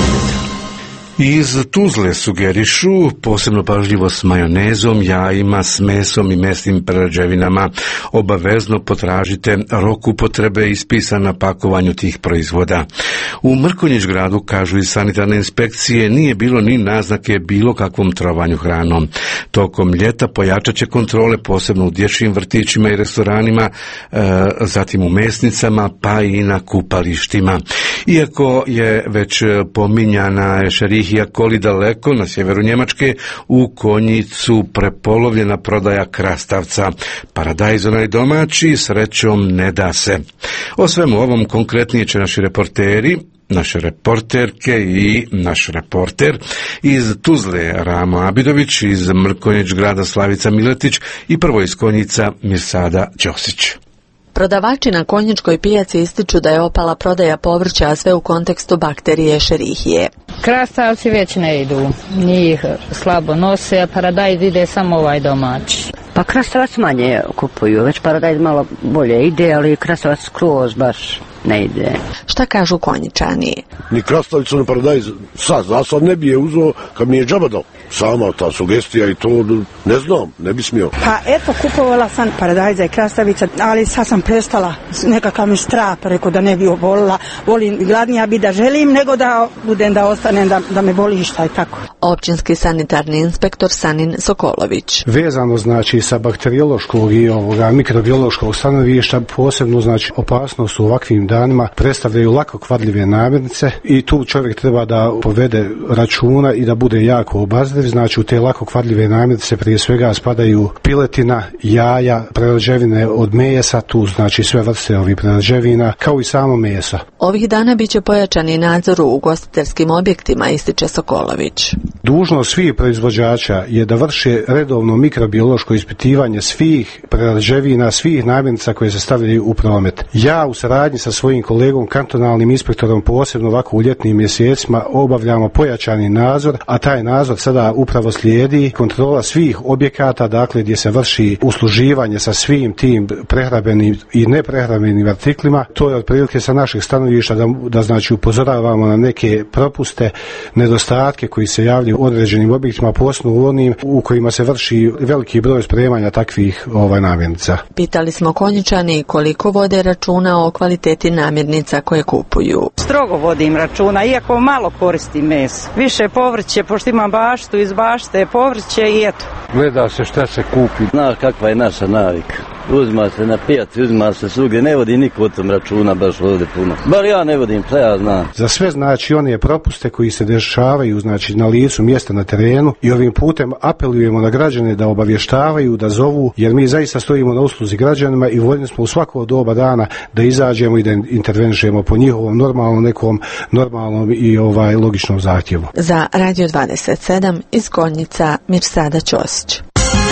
Iz Tuzle sugerišu posebno pažljivo s majonezom, jajima, s mesom i mesnim prerađevinama. Obavezno potražite rok upotrebe ispisan na pakovanju tih proizvoda. U Mrkonjić gradu, kažu iz sanitarne inspekcije, nije bilo ni naznake bilo kakvom trovanju hranom. Tokom ljeta pojačat će kontrole posebno u dječjim vrtićima i restoranima, e, zatim u mesnicama, pa i na kupalištima. Iako je već pominjana Escherichia coli daleko na sjeveru Njemačke, u Konjicu prepolovljena prodaja krastavca. Paradajz onaj domaći srećom ne da se. O svemu ovom konkretnije će naši reporteri, naše reporterke i naš reporter iz Tuzle Ramo Abidović, iz Mrkonjić grada Slavica Miletić i prvo iz Konjica Mirsada Ćosić. Prodavači na konjičkoj pijaci ističu da je opala prodaja povrća, a sve u kontekstu bakterije Escherichie. Krastavci već ne idu, njih slabo nose, a paradajz ide samo ovaj domaći. Pa krastavac manje kupuju, već paradajz malo bolje ide, ali krastavac skroz baš ne ide. Šta kažu Konjičani? Ni krastavicu, ni paradajz, sad, ja sad ne bi je uzeo kad mi je džaba dao. Sama ta sugestija i to, ne znam, ne bi smio. Pa eto, kupovala sam paradajza i krastavica, ali sad sam prestala, nekakav mi strah, rekao da ne bi obolila. Volim, gladnija bi da želim, nego da budem da ostanem, da, da me boli šta i tako. Općinski sanitarni inspektor Sanin Sokolović. Vezano znači sa bakteriološkog i ovoga mikrobiološkog stanovišta, posebno znači opasnost u ovakvim danima predstavljaju lako kvadljive namirnice i tu čovjek treba da povede računa i da bude jako obazriv. Znači u te lako kvadljive namirnice prije svega spadaju piletina, jaja, prerađevine od mesa, tu znači sve vrste ovih prerađevina, kao i samo mesa. Ovih dana biće pojačani nadzor u ugostiteljskim objektima, ističe Sokolović. Dužnost svih proizvođača je da vrše redovno mikrobiološko ispitivanje svih prerađevina, svih namirnica koje se stavljaju u promet. Ja u saradnji sa svojim kolegom kantonalnim inspektorom, posebno ovako u ljetnim mjesecima, obavljamo pojačani nadzor, a taj nadzor sada upravo slijedi kontrola svih objekata, dakle gdje se vrši usluživanje sa svim tim prehrambenim i neprehrambenim artiklima. To je otprilike sa našeg stanovišta da, da znači upozoravamo na neke propuste, nedostatke koji se javljaju u određenim objektima, posebno u onim u kojima se vrši veliki broj spremanja takvih ovaj, namirnica. Pitali smo Konjičani koliko vode računa o kvaliteti namirnica koje kupuju. Strogo vodim računa, iako malo koristim meso. Više povrće, pošto imam baštu, iz bašte povrće i eto. Gleda se šta se kupi. Zna kakva je naša navika. uzma se na pijaci, uzma se svugdje, ne vodi niko o tom računa baš ovdje puno. Bar ja ne vodim, šta ja znam. Za sve znači one propuste koji se dešavaju znači na licu mjesta na terenu i ovim putem apelujemo na građane da obavještavaju, da zovu, jer mi zaista stojimo na usluzi građanima i voljni smo u svako doba dana da izađemo i da intervenišemo po njihovom normalnom nekom normalnom i ovaj logičnom zahtjevu. Za Radio dvadeset sedam iz Konjica Mirsada Ćosić.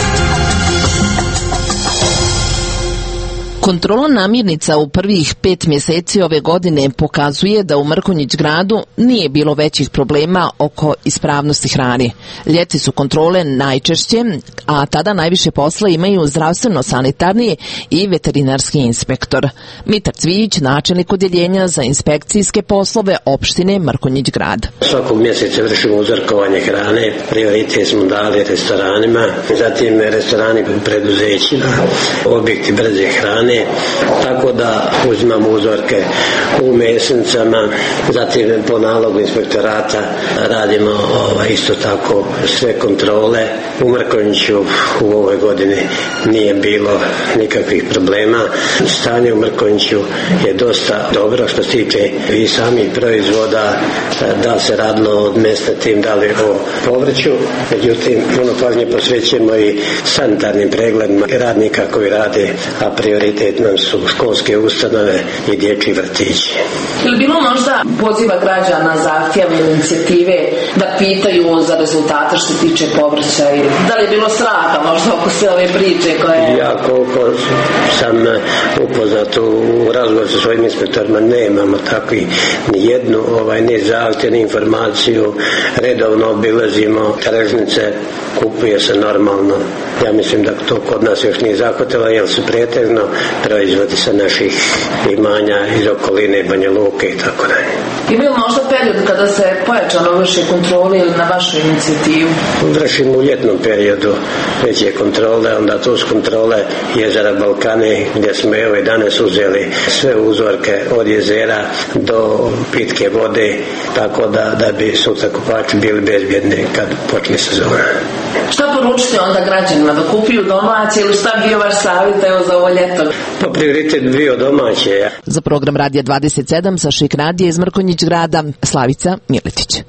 Kontrola namirnica u prvih pet mjeseci ove godine pokazuje da u Mrkonjić gradu nije bilo većih problema oko ispravnosti hrane. Ljeti su kontrole najčešće, a tada najviše posla imaju zdravstveno-sanitarni i veterinarski inspektor. Mitar Cvijić, načelnik odjeljenja za inspekcijske poslove opštine Mrkonjić grad. Svakog mjeseca vršimo uzorkovanje hrane, prioritet smo dali restoranima, zatim restorani u preduzećima, objekti brze hrane, tako da uzimamo uzorke u mesnicama, zatim po nalogu inspektorata radimo ovaj, isto tako sve kontrole. U Mrkonjiću u ovoj godini nije bilo nikakvih problema. Stanje u Mrkonjiću je dosta dobro što se tiče i samih proizvoda, da se radilo od mesta tim da li o povrću, međutim puno pažnje posvećujemo i sanitarnim pregledima radnika koji rade, a prioritet nam su školske ustanove i dječji vrtići. Je li bilo možda poziva građana, zahtjeva ili inicijative da pitaju za rezultate što se tiče povrća ili da li je bilo straha možda oko sve ove priče koje... Ja koliko sam upoznat u razgovoru sa svojim inspektorima, nemamo takvi ni jednu ovaj, ni zahtjev, ni informaciju, redovno obilazimo tržnice, kupuje se normalno. Ja mislim da to kod nas još nije zahvatilo, jer su pretežno proizvodi sa naših imanja iz okoline Banja Luke i tako dalje. Je bio možda period kada se pojačano vrši kontrole ili na vašu inicijativu? Vršimo u ljetnom periodu veće kontrole, onda to su kontrole jezera Balkane, gdje smo evo i danas uzeli sve uzorke od jezera do pitke vode, tako da, da bi sutra kupači bili bezbjedni kad počne sezona. Šta poručite onda građanima, da kupuju domaće ili šta bio vaš savjet evo za ovo ljeto? Pa prioritet bio domaće. Ja. Za program Radija dvadeset sedam sa Šik Radija iz Mrkonjić grada, Slavica Miletić.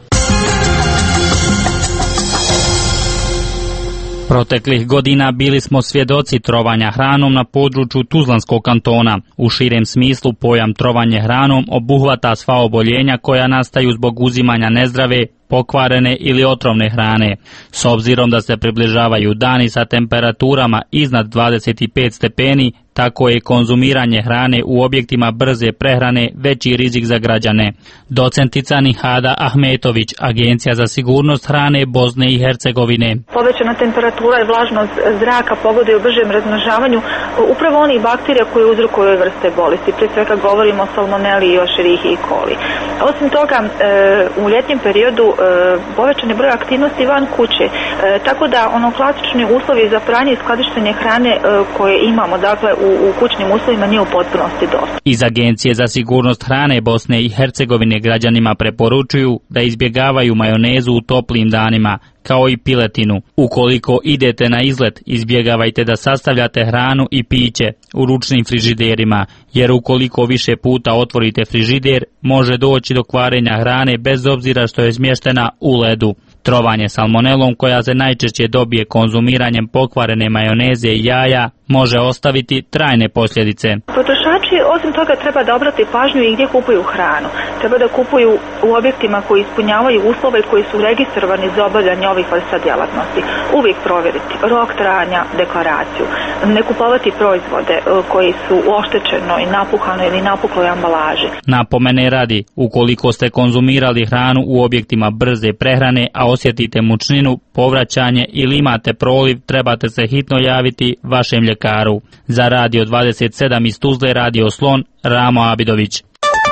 Proteklih godina bili smo svjedoci trovanja hranom na području Tuzlanskog kantona. U širem smislu pojam trovanje hranom obuhvata sva oboljenja koja nastaju zbog uzimanja nezdrave, pokvarene ili otrovne hrane. S obzirom da se približavaju dani sa temperaturama iznad dvadeset pet stepeni, tako je konzumiranje hrane u objektima brze prehrane veći rizik za građane. Docentica Nihada Ahmetović, Agencija za sigurnost hrane Bosne i Hercegovine. Povećana temperatura i vlažnost zraka pogoduju bržem razmnožavanju upravo onih bakterija koje uzrokuju ove vrste bolesti. Prije svega govorimo o salmoneli i o Escherichia coli. Osim toga, u ljetnjem periodu povećan je broj aktivnosti van kuće, tako da ono klasični uslovi za pranje i skladištenje hrane koje imamo, dakle u, u kućnim uslovima, nije u potpunosti dosta. Iz Agencije za sigurnost hrane Bosne i Hercegovine građanima preporučuju da izbjegavaju majonezu u toplim danima, kao i piletinu. Ukoliko idete na izlet, izbjegavajte da sastavljate hranu i piće u ručnim frižiderima, jer ukoliko više puta otvorite frižider, može doći do kvarenja hrane bez obzira što je smještena u ledu. Trovanje salmonelom, koja se najčešće dobije konzumiranjem pokvarene majoneze i jaja, može ostaviti trajne posljedice. Potrošači osim toga treba da obrati pažnju i gdje kupuju hranu. Treba da kupuju u objektima koji ispunjavaju uslove koji su registrovani za obavljanje ovih vrsta djelatnosti. Uvijek provjeriti rok trajanja, deklaraciju. Ne kupovati proizvode koji su u oštećenoj, napuhanoj ili napukloj ambalaži. Napomene radi, ukoliko ste konzumirali hranu u objektima brze prehrane, a osjetite mučninu, povraćanje ili imate proliv, trebate se hitno javiti vašem ljekaru. Za Radio dvadeset sedam iz Tuzle, Radio Slon, Ramo Abidović.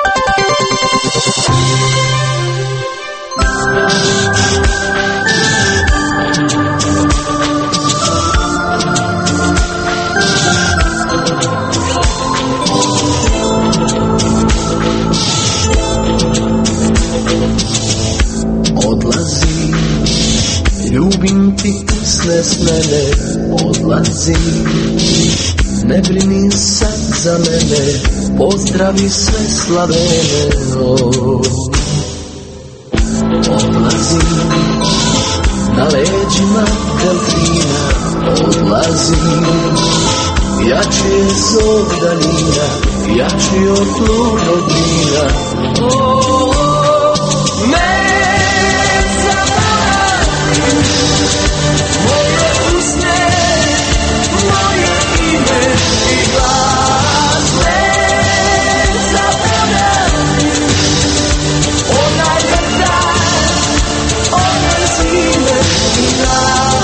Odlazim, ljubim ti usne s mene, odlazim, ne brini sad za mene, pozdravi sve Slavene. Oh. Odlazim na leđima delfina, odlazim, jači je zov danina, jači od pludnog vina. Oh, ne zaboravi moje usne, moje ime i glas. Ne zaboravi onaj dan, one zime i nas.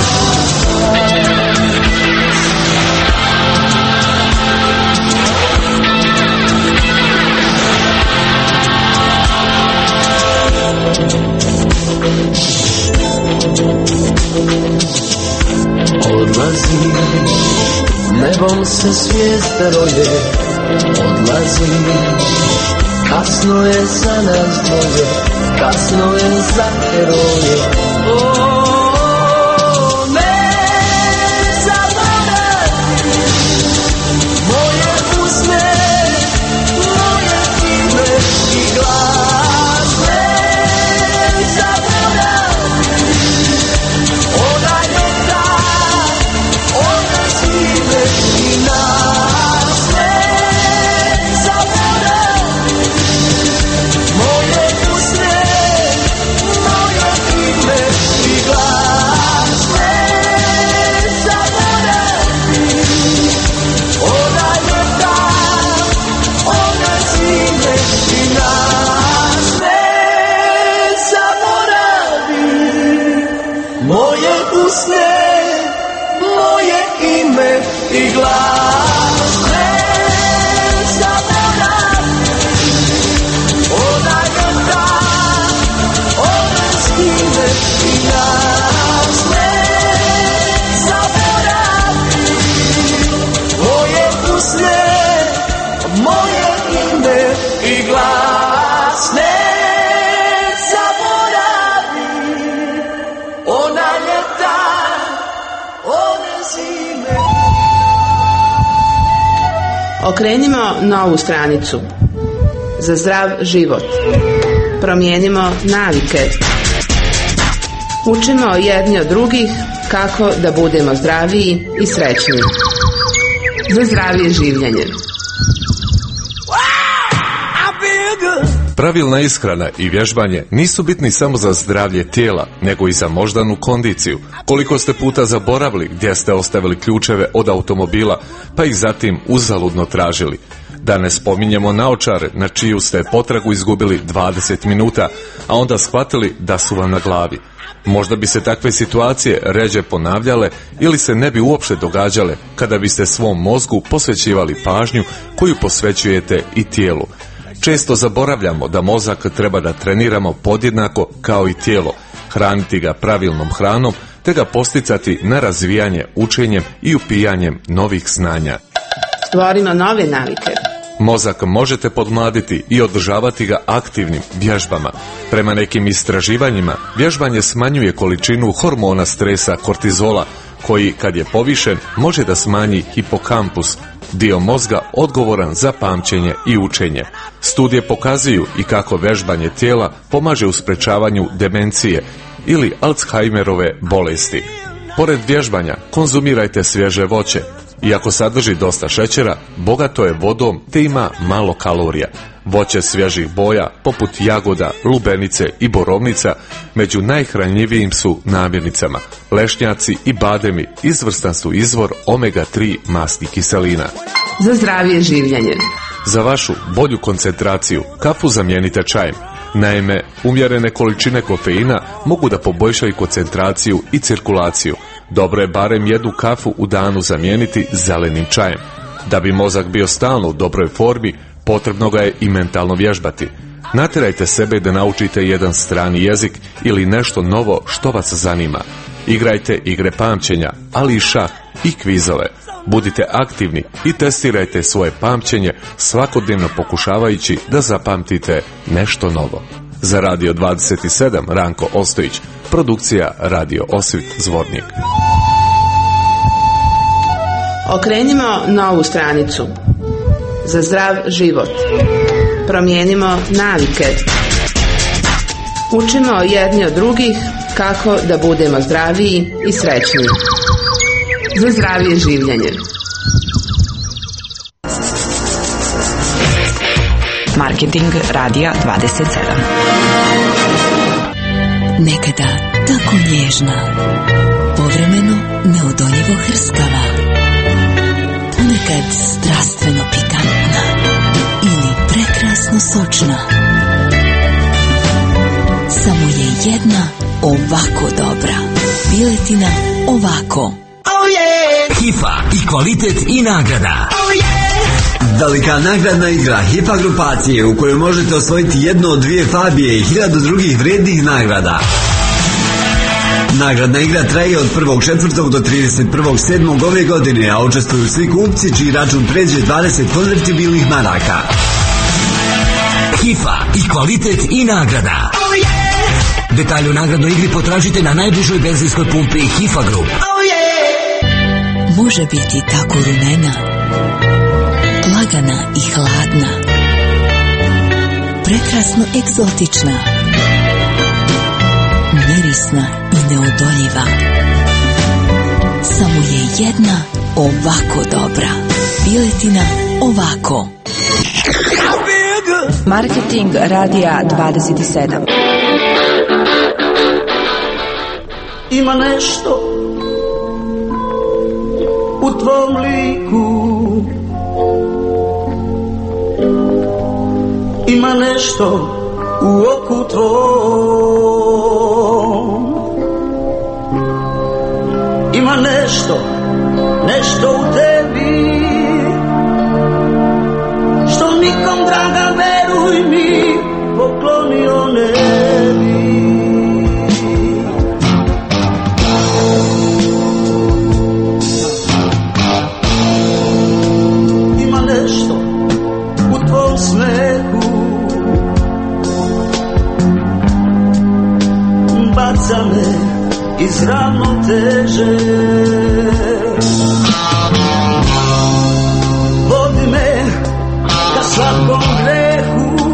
Odlazim, nebom se svijest roje, odlazim, kasno je za nas dvoje, kasno je za heroje. O, ne zaboravi moje usne, moje ime i glas. Ne zaboravi onaj dan, one zime i nas. Ne zaboravi moje usne, moje ime i glas. Ne zaboravi onaj dan, one zime i nas. Ne zaboravi moje usne, moje ime i glas. Ne zaboravi onaj dan, one zime i nas. Ne zaboravi moje usne, moje ime i glas. Ne zaboravi onaj dan, one zime. Okrenimo novu stranicu. Za zdrav život. Promijenimo navike. Učimo jedni od drugih kako da budemo zdraviji i srećniji. Za zdravije življenje. Pravilna ishrana i vježbanje nisu bitni samo za zdravlje tijela, nego i za moždanu kondiciju. Koliko ste puta zaboravili gdje ste ostavili ključeve od automobila, pa ih zatim uzaludno tražili. Da ne spominjemo naočare na čiju ste potragu izgubili dvadeset minuta, a onda shvatili da su vam na glavi. Možda bi se takve situacije ređe ponavljale ili se ne bi uopšte događale kada biste svom mozgu posvećivali pažnju koju posvećujete i tijelu. Često zaboravljamo da mozak treba da treniramo podjednako kao i tijelo, hraniti ga pravilnom hranom te ga posticati na razvijanje učenjem i upijanjem novih znanja. Stvorimo nove navike. Mozak možete podmladiti i održavati ga aktivnim vježbama. Prema nekim istraživanjima, vježbanje smanjuje količinu hormona stresa kortizola, koji, kad je povišen, može da smanji hipokampus, dio mozga odgovoran za pamćenje i učenje. Studije pokazuju i kako vežbanje tijela pomaže u sprečavanju demencije ili Alzheimerove bolesti. Pored vježbanja, konzumirajte svježe voće. Iako sadrži dosta šećera, bogato je vodom te ima malo kalorija. Voće svježih boja, poput jagoda, lubenice i borovnica, među najhranjivijim su namirnicama. Lešnjaci i bademi izvrstan su izvor omega tri masnih kiselina. Za zdravije življenje. Za vašu bolju koncentraciju, kafu zamijenite čajem. Naime, umjerene količine kofeina mogu da poboljšaju koncentraciju i cirkulaciju. Dobro je barem jednu kafu u danu zamijeniti zelenim čajem. Da bi mozak bio stalno u dobroj formi, potrebno ga je i mentalno vježbati. Natjerajte sebe da naučite jedan strani jezik ili nešto novo što vas zanima. Igrajte igre pamćenja, ali i šah i kvizove. Budite aktivni i testirajte svoje pamćenje, svakodnevno pokušavajući da zapamtite nešto novo. Za Radio dvadeset sedam Ranko Ostojić, produkcija Radio Osvit Zvornik. Okrenimo novu stranicu. Za zdrav život. Promijenimo navike. Učimo jedni od drugih kako da budemo zdraviji i srećniji. Za zdravije življenje. Marketing Radija dvadeset sedam. Nekada tako nježna, povremeno neodoljivo hrskava, ponekad strastveno pikantna ili prekrasno sočna. Samo je jedna ovako dobra. Piletina ovako. Oh yeah! Hifa i kvalitet i nagrada. Oh yeah! Velika nagradna igra Hifa grupacije u kojoj možete osvojiti jednu od dvije Fabije i hiljadu drugih vrijednih nagrada. Nagradna igra traje od prvog četvrtog do trideset prvog sedmog ove godine, a učestvuju svi kupci čiji račun pređe dvadeset konvertibilnih maraka. Hifa i kvalitet i nagrada. Oh yeah! Detalje o nagradnoj igri potražite na najbližoj benzinskoj pumpi Hifa Group. Oh yeah! Može biti tako rumena, lagana i hladna, prekrasno egzotična, mirisna i neodoljiva. Samo je jedna ovako dobra. Piletina ovako. Marketing Radija dvadeset sedam. Ima nešto u tvom liku, ima nešto u oku tvom, ima nešto, nešto u tebi, što nikom, draga, veruj mi, poklonio ne bi. Ima nešto u tvom smehu, baca me iz ravnoteže, vodi me ka slatkom grehu,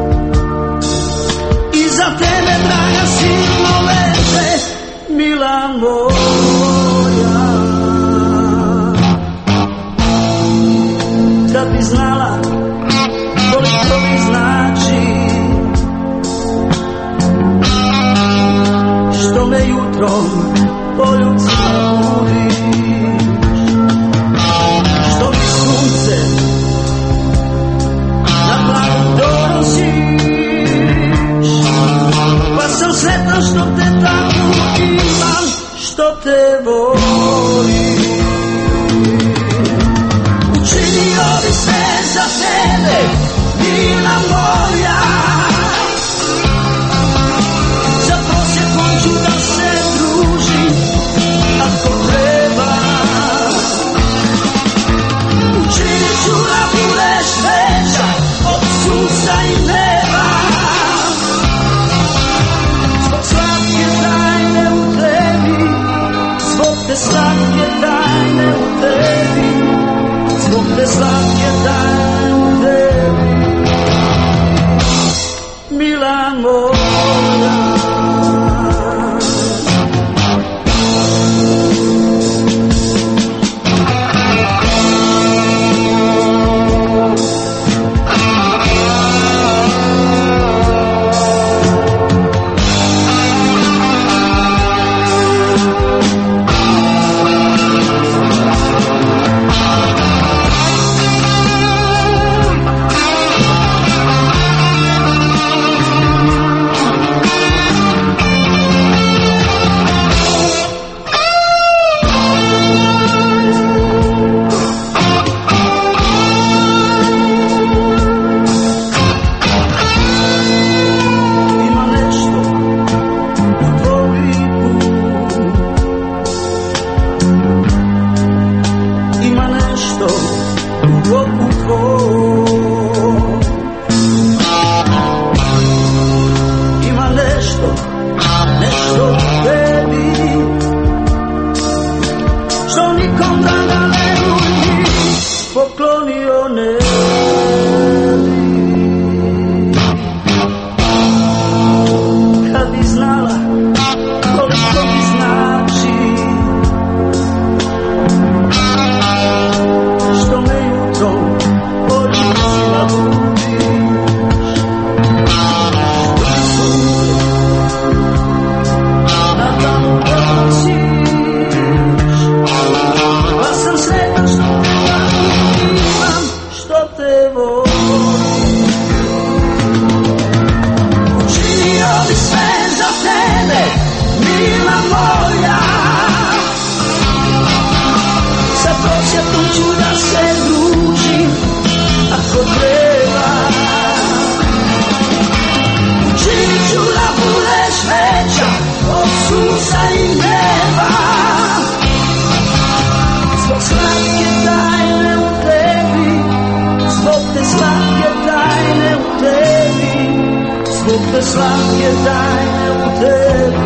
i za tebe, draga, silno veže, mila moja. Kad bi znala koliko mi znači što me jutrom poljubcima budiš, što mi sunce na glavu donosiš, pa sam sretna što te tako imam, što te volim. Učinio bi sve za tebe, mila moja, za prosjekom ću da se družim, a se slatke tajne u tebi,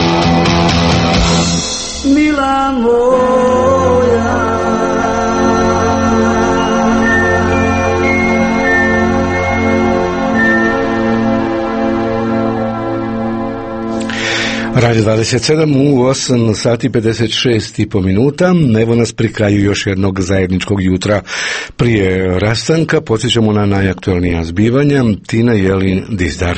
mila moja. Radio dvadeset sedam u osam sati pedeset šest i po minuta. Evo nas pri kraju još jednog zajedničkog jutra prije rastanka. Podsjećamo na najaktualnija zbivanja. Tina Jelin Dizdar.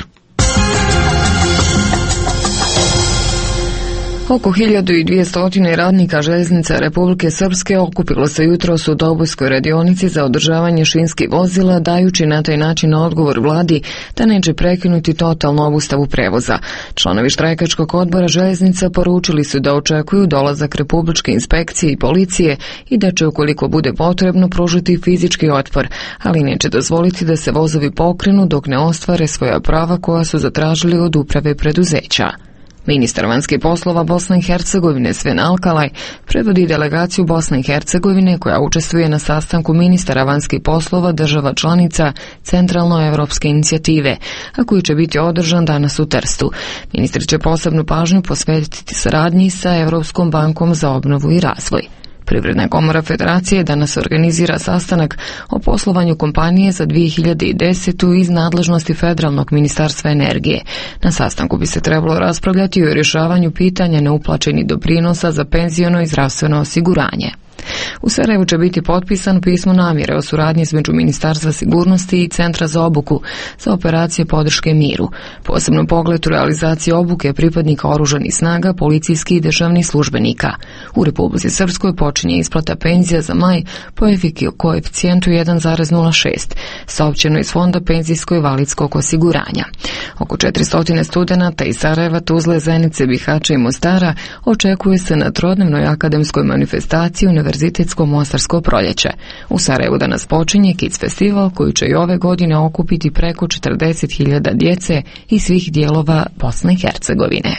Oko hiljadu dvjesto radnika željeznica Republike Srpske okupilo se jutros u Dobojskoj radionici za održavanje šinskih vozila, dajući na taj način odgovor vladi da neće prekinuti totalnu obustavu prevoza. Članovi štrajkačkog odbora željeznica poručili su da očekuju dolazak Republičke inspekcije i policije i da će, ukoliko bude potrebno, pružiti fizički otpor, ali neće dozvoliti da se vozovi pokrenu dok ne ostvare svoja prava koja su zatražili od uprave preduzeća. Ministar vanjskih poslova Bosne i Hercegovine Sven Alkalaj predvodi delegaciju Bosne i Hercegovine koja učestvuje na sastanku ministara vanjskih poslova država članica Centralnoevropske inicijative, a koji će biti održan danas u Trstu. Ministar će posebnu pažnju posvetiti saradnji sa Europskom bankom za obnovu i razvoj. Privredna komora Federacije danas organizira sastanak o poslovanju kompanije za dvije hiljade desetu iz nadležnosti Federalnog ministarstva energije. Na sastanku bi se trebalo raspravljati o rješavanju pitanja neuplaćenih doprinosa za penziono i zdravstveno osiguranje. U Sarajevu će biti potpisan pismo namjere o suradnji između Ministarstva sigurnosti i Centra za obuku za operacije podrške miru. Posebno pogled u realizaciji obuke pripadnika oružanih snaga, policijskih i državnih službenika. U Republici Srpskoj počinje isplata penzija za maj po koeficijentu jedan zarez nula šest, saopćeno iz Fonda penzijsko-invalidskog osiguranja. Oko četiristo studenata iz Sarajeva, Tuzle, Zenice, Bihaća i Mostara očekuje se na trodnevnoj akademskoj manifestaciji Univerzitetsko Mostarsko proljeće. U Sarajevu danas počinje Kids festival koji će i ove godine okupiti preko četrdeset hiljada djece iz svih dijelova Bosne i Hercegovine.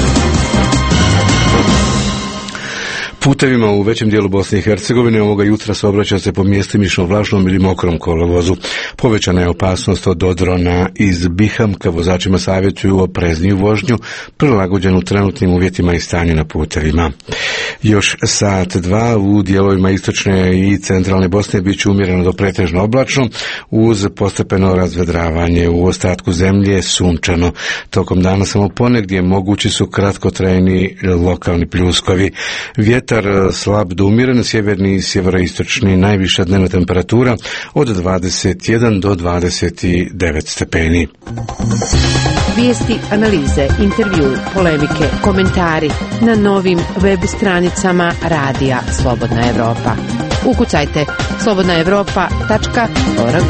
Putevima u većem dijelu Bosne i Hercegovine ovoga jutra saobraća se po mjestimično vlažnom ili mokrom kolovozu. Povećana je opasnost od odrona iz Bihamka. Vozačima savjetuju oprezniju vožnju, prilagođenu trenutnim uvjetima i stanju na putevima. Još sat dva u dijelovima istočne i centralne Bosne bit će umjereno do pretežno oblačno uz postepeno razvedravanje. U ostatku zemlje sunčano. Tokom dana samo ponegdje mogući su kratkotrajni lokalni pljuskovi. Vjetar slab do umjeren, sjeverni i sjeveroistočni, najviša dnevna temperatura od dvadeset jedan do dvadeset devet stepeni. Vijesti, analize, intervju, polemike, komentari na novim web stranicama Radija Slobodna Evropa. Ukucajte slobodna evropa tačka org.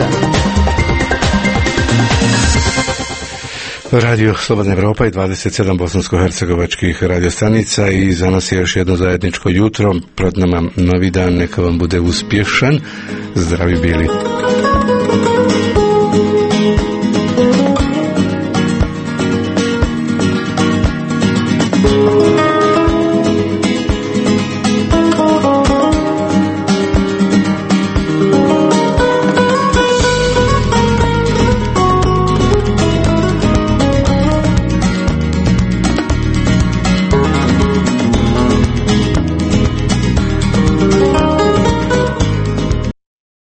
Radio Slobodna Evropa i dvadeset sedam bosansko-hercegovačkih radiostanica i za nas je još jedno zajedničko jutro. Pred nama novi dan, neka vam bude uspješan. Zdravi bili.